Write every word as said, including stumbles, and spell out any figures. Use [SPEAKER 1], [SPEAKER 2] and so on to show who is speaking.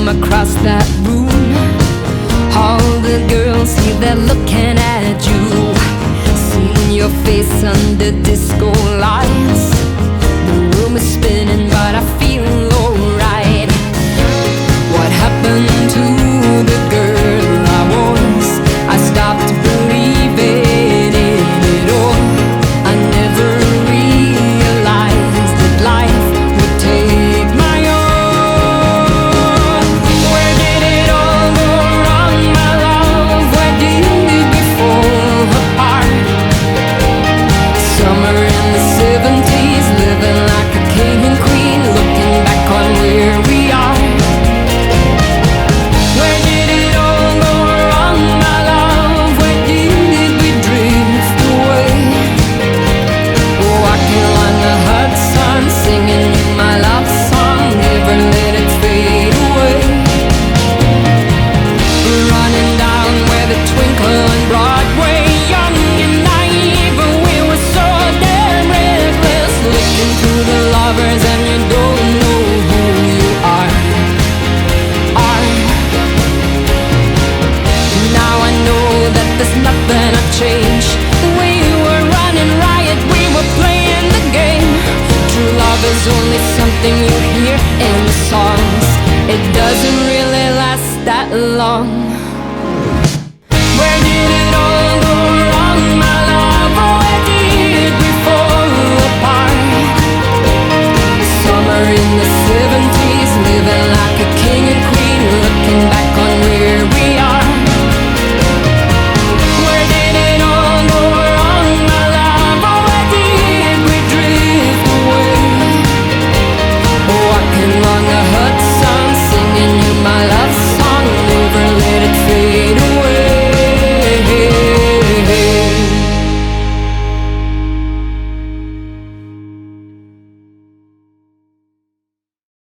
[SPEAKER 1] come across that room, all the girls here, they're looking at you. Seeing your face under disco lights, the room is spinning but I feel alright. What happened to the girl I was? I stopped believing in it all. I never realized that life would take my own. Where did it all go wrong, my love? Where did we fall apart? Summer in the seventies, living like a king and queen, looking back on where we are. Where did it all go wrong, my love? Where did we drift away? Walking along the Hudson, singing you my love song, never let it fade away. Running down where the twinkle on Broadway, young and naive, we were so damn reckless. Looking to the lovers and you don't know who you are. Are. Now I know that there's nothing I've changed. We were running riot, we were playing the game. True love is only something you hear in the songs. It doesn't really last that long.